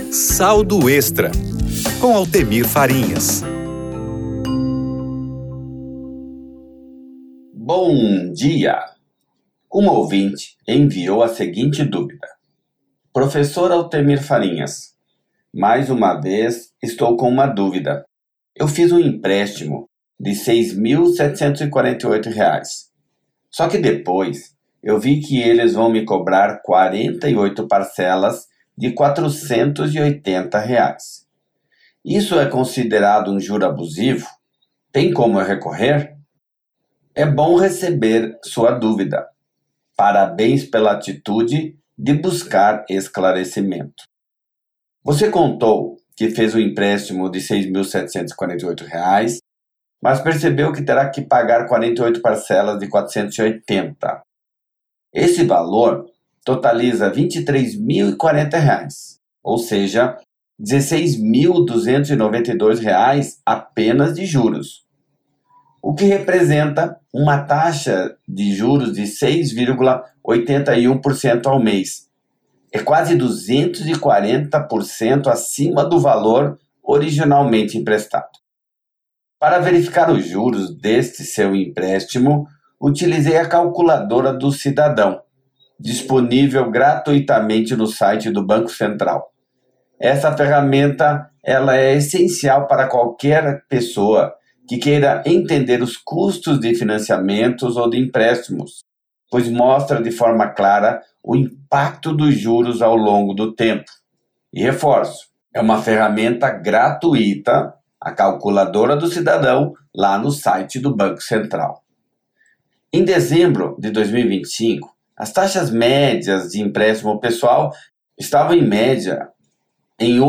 Saldo Extra, com Altemir Farinhas. Bom dia! Uma ouvinte enviou a seguinte dúvida. Professor Altemir Farinhas, mais uma vez estou com uma dúvida. Eu fiz um empréstimo de R$ 6.748. Só que depois eu vi que eles vão me cobrar 48 parcelas de R$ 480. Isso é considerado um juro abusivo? Tem como eu recorrer? É bom receber sua dúvida. Parabéns pela atitude de buscar esclarecimento. Você contou que fez um empréstimo de R$ 6.748, mas percebeu que terá que pagar 48 parcelas de R$ 480. Esse valor totaliza R$ 23.040, ou seja, R$ 16.292 apenas de juros, o que representa uma taxa de juros de 6,81% ao mês. É quase 240% acima do valor originalmente emprestado. Para verificar os juros deste seu empréstimo, utilizei a calculadora do cidadão, disponível gratuitamente no site do Banco Central. Essa ferramenta ela é essencial para qualquer pessoa que queira entender os custos de financiamentos ou de empréstimos, pois mostra de forma clara o impacto dos juros ao longo do tempo. E reforço, é uma ferramenta gratuita, a calculadora do cidadão, lá no site do Banco Central. Em dezembro de 2025, as taxas médias de empréstimo pessoal estavam em média em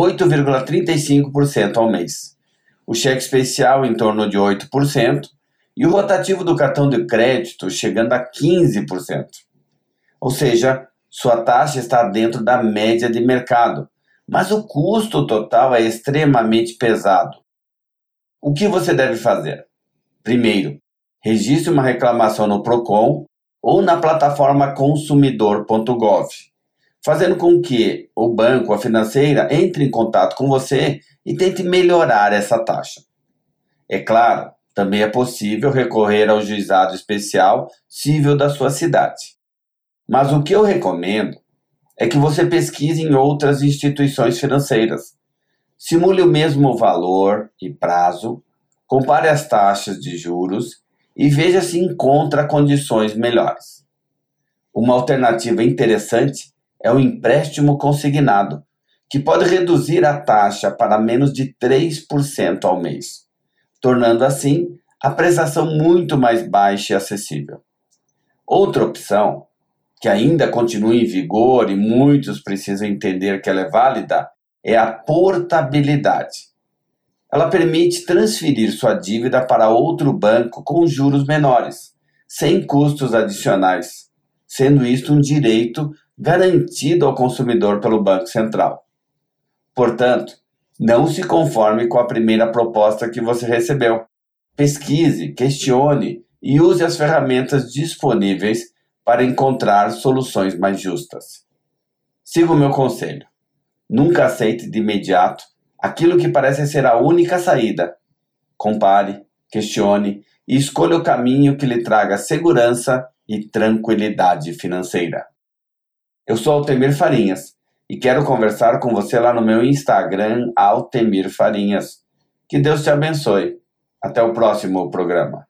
8,35% ao mês. O cheque especial em torno de 8% e o rotativo do cartão de crédito chegando a 15%. Ou seja, sua taxa está dentro da média de mercado, mas o custo total é extremamente pesado. O que você deve fazer? Primeiro, registre uma reclamação no Procon ou na plataforma consumidor.gov, fazendo com que o banco, a financeira, entre em contato com você e tente melhorar essa taxa. É claro, também é possível recorrer ao juizado especial civil da sua cidade. Mas o que eu recomendo é que você pesquise em outras instituições financeiras. Simule o mesmo valor e prazo, compare as taxas de juros e veja se encontra condições melhores. Uma alternativa interessante é o empréstimo consignado, que pode reduzir a taxa para menos de 3% ao mês, tornando assim a prestação muito mais baixa e acessível. Outra opção, que ainda continua em vigor e muitos precisam entender que ela é válida, é a portabilidade. Ela permite transferir sua dívida para outro banco com juros menores, sem custos adicionais, sendo isto um direito garantido ao consumidor pelo Banco Central. Portanto, não se conforme com a primeira proposta que você recebeu. Pesquise, questione e use as ferramentas disponíveis para encontrar soluções mais justas. Siga o meu conselho. Nunca aceite de imediato aquilo que parece ser a única saída. Compare, questione e escolha o caminho que lhe traga segurança e tranquilidade financeira. Eu sou Altemir Farinhas e quero conversar com você lá no meu Instagram, Altemir Farinhas. Que Deus te abençoe. Até o próximo programa.